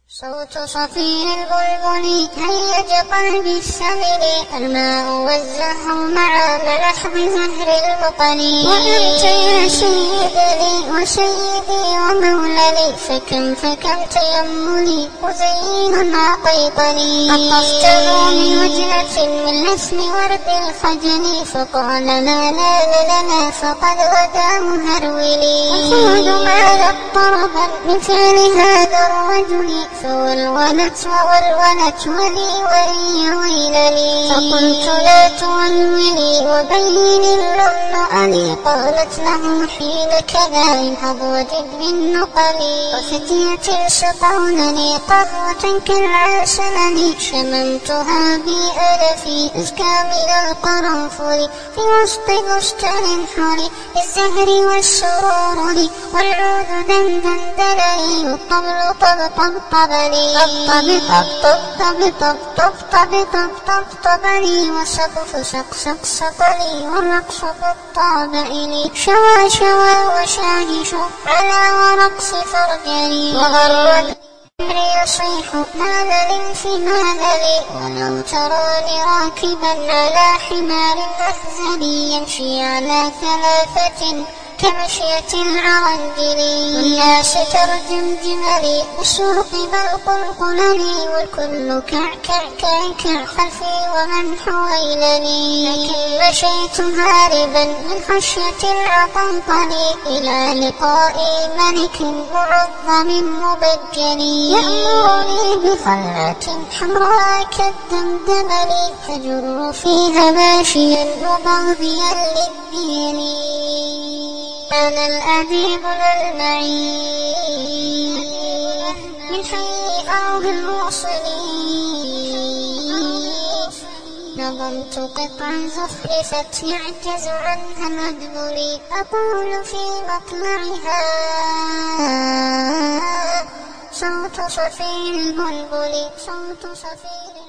صوت صفير البلبل هيج قلبي السمن، الماء والزهر مع لحظ زهر المطل. وأنت يا سيدي وسيدي ومولدي، فكم تيملي وزين عقيطني. قطفته من وجنة من لسم ورد الخجل، فقال لا لنا فقد غدا مهرولي. وخذ ماذا اضطربا من فعل هذا الرجل، فولولت ولي ويلي. فقلت لا تولولي وبين اللؤلؤ، قالت له حين كذا انهض وجد بالنقل. وفتية سقونني قهوة كالعسل، شممتها بألفي أزكى من القرنفل. في وسط بستان حولي بالزهر والسرور، والعود دندني والطبل طبطبني. طبطبني والسقف سقسقني، والرقص طابئني. شوى وشاهش على ورقص فرجلي، وغرد أمري يصيح ماذا في ماذا، ولو تراني راكبا على حمار أهزلي، يمشي على ثلاثة كمشية العرندل. والناس ترجم جملي بالسوق بالقلقلني، والكل كع خلفي ومن حويلني. لكن مشيت هاربا من خشية العطنطل، إلى لقاء ملك معظم مبجل، يأمرني بخلعة حمراء كالدمدمل، فجر فيها ماشيا وبغضيا للدين. أنا الأديب المعين من حي أرض الموصلين، نظمت قطعا زخرفت يعجز عنها مدبولي، أقول في مطلعها صوت صفير البلبل.